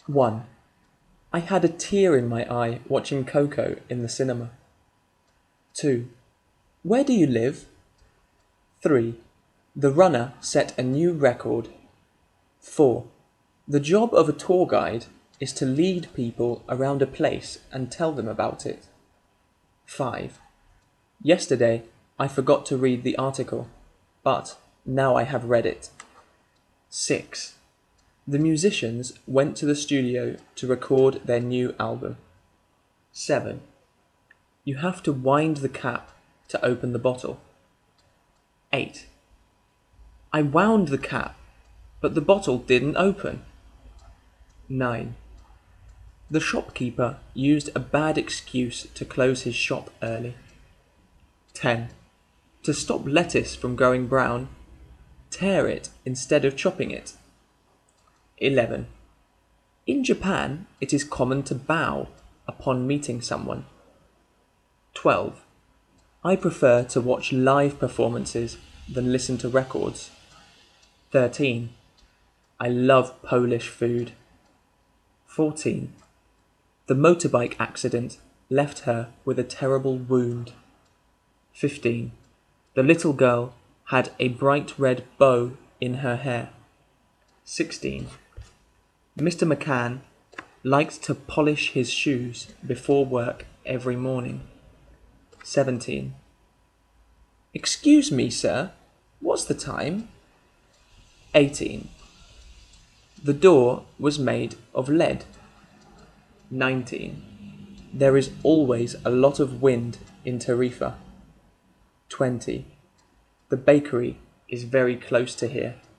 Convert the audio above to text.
1. I had a tear in my eye watching Coco in the cinema. 2. Where do you live? 3. The runner set a new record. 4. The job of a tour guide is to lead people around a place and tell them about it. 5. Yesterday, I forgot to read the article, but now I have read it. 6. The musicians went to the studio to record their new album. 7. You have to wind the cap to open the bottle. 8. I wound the cap, but the bottle didn't open. 9. The shopkeeper used a bad excuse to close his shop early. 10. To stop lettuce from going brown, tear it instead of chopping it. 11. In Japan, it is common to bow upon meeting someone. 12. I prefer to watch live performances than listen to records. 13. I love Polish food. 14. The motorbike accident left her with a terrible wound. 15. The little girl had a bright red bow in her hair. 16. Mr. McCann liked to polish his shoes before work every morning. 17. Excuse me, sir, what's the time? 18. The door was made of lead. 19. There is always a lot of wind in Tarifa. 20. The bakery is very close to here.